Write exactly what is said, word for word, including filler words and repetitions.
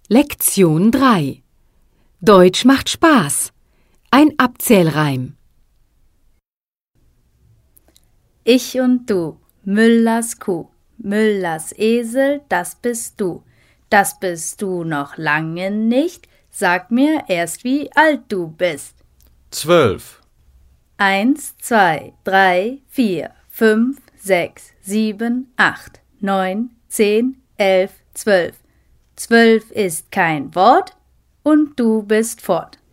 Lektion drei. Deutsch macht Spaß. Ein Abzählreim. Ich und du, Müllers Kuh, Müllers Esel, das bist du. Das bist du noch lange nicht, sag mir erst, wie alt du bist. Zwölf. Eins, zwei, drei, vier, fünf, sechs, sieben, acht, neun, zehn, elf, zwölf. Zwölf ist kein Wort und du bist fort.